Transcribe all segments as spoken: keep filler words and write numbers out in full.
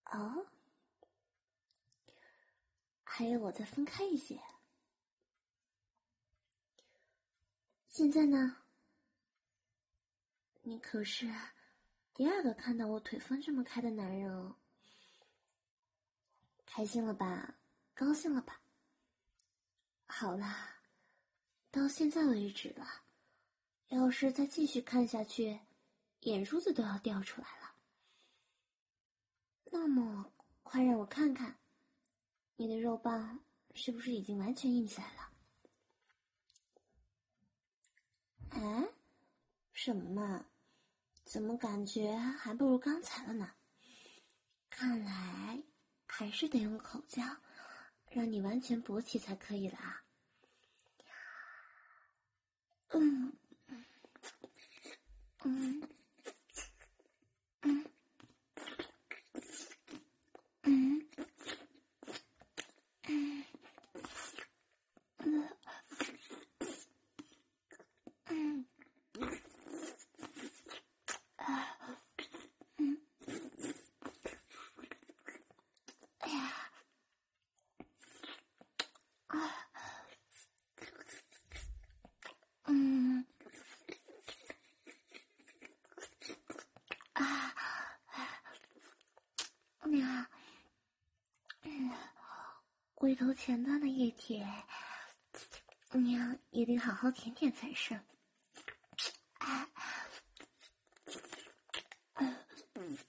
哦，还有我再分开一些。现在呢？你可是第二个看到我腿分这么开的男人哦。开心了吧？高兴了吧？好啦，到现在为止了，要是再继续看下去，眼珠子都要掉出来了。那么，快让我看看，你的肉棒是不是已经完全硬起来了？哎，什么嘛？怎么感觉还不如刚才了呢？看来还是得用口交，让你完全勃起才可以了啊。嗯，嗯，嗯，嗯，嗯，嗯，嗯，啊，嗯，哎呀，啊，嗯，啊，娘，嗯，龟头前端的液体，娘也得好好舔舔才是。啊，嗯，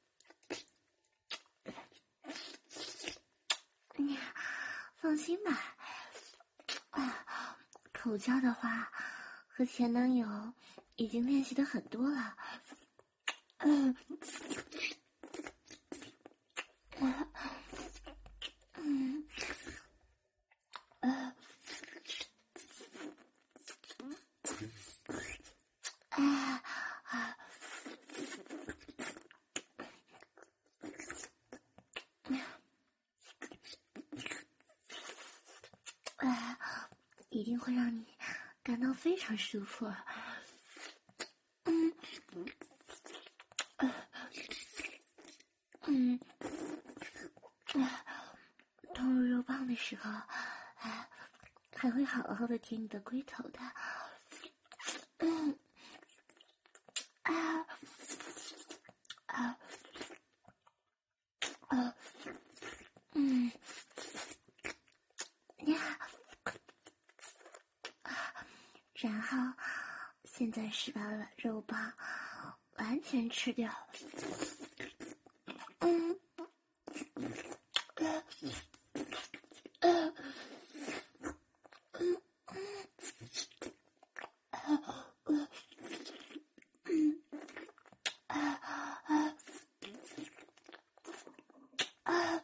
娘，放心吧。啊，口交的话，和前男友已经练习的很多了。嗯，嗯，呃，啊啊，啊，一定会让你感到非常舒服。嗯，呃，嗯，啊，投入肉棒的时候，啊，还会好好的舔你的龟头的。嗯，啊，啊，啊，嗯，呀，然后现在是把肉棒完全吃掉。嗯，呃，呃，嗯，呃，呃，嗯，啊啊啊啊，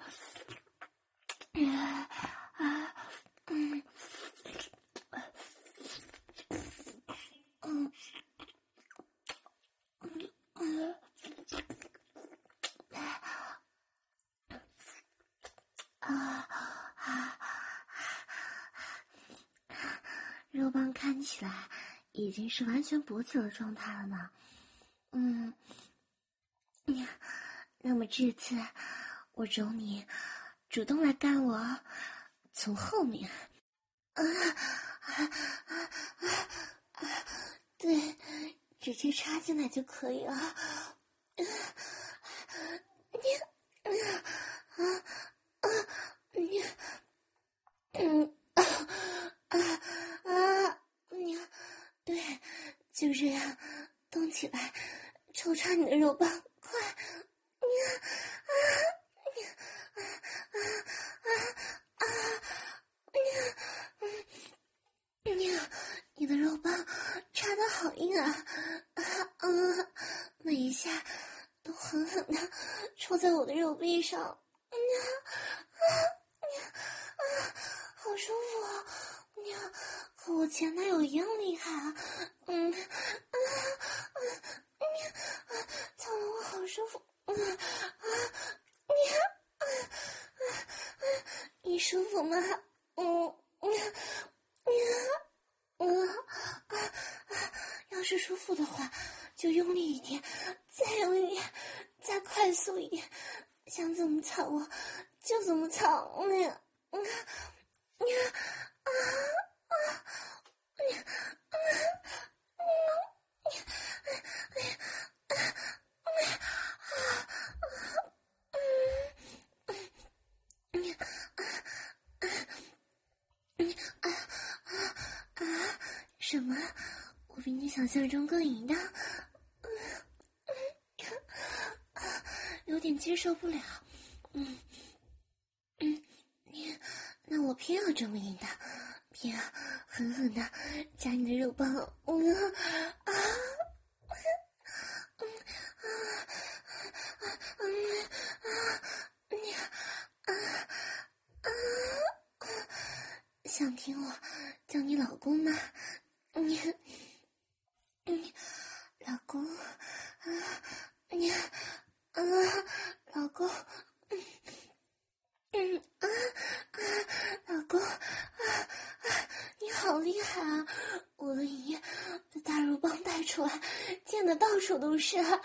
嗯，嗯，嗯，啊啊！肉棒看起来已经是完全勃起的状态了呢。嗯，那么这次我找你主动来干我，从后面。啊啊啊啊啊！对，直接插进来就可以了。你，啊啊！你，嗯啊啊啊！你，对，就这样，动起来，抽插你的肉棒，快！你啊你啊啊啊啊！你，你，你的肉棒插得好硬啊！啊啊！每一下都狠狠的抽在我的肉壁上。啊啊啊！好舒服啊！你和我前男友一样厉害啊！嗯啊啊！你啊，操得我好舒服！啊啊！你啊啊啊！你舒服吗？嗯嗯嗯啊啊！要是舒服的话，就用力一点，再用力一点，再快速一点。 想怎么操我就怎么操，你你你啊啊你啊什么？我比你想象中更淫荡，有点接受不了。嗯嗯，你那我偏要这么淫荡，偏要狠狠的夹你的肉棒。嗯啊。想听我叫你老公吗？你，你，老公，啊，你，啊，老公，嗯，嗯啊啊，老公，啊啊，你好厉害啊！我的姨被大肉棒带出来，溅得到处都是。啊啊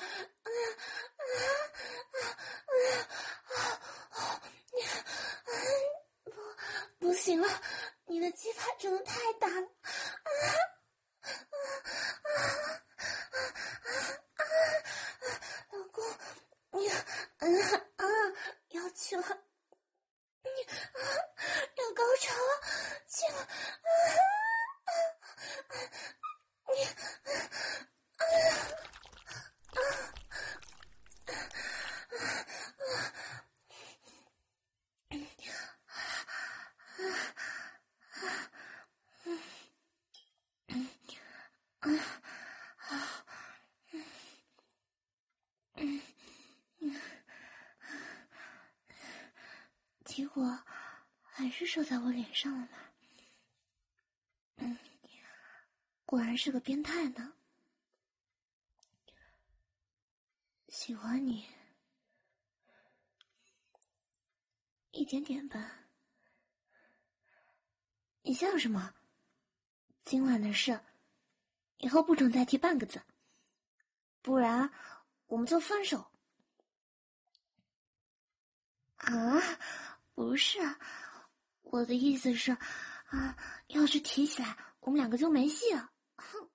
啊啊啊啊！你，啊，不，不行了。你的鸡巴真的太大了，啊啊啊啊啊！老公，你啊啊要去了，你啊要高潮了，去了啊啊啊！你啊啊啊啊啊！结果还是射在我脸上了嘛。嗯，果然是个变态呢。喜欢你，一点点吧。你笑什么？今晚的事，以后不准再提半个字，不然我们就分手。啊，不是，我的意思是，啊，要是提起来，我们两个就没戏了。哼。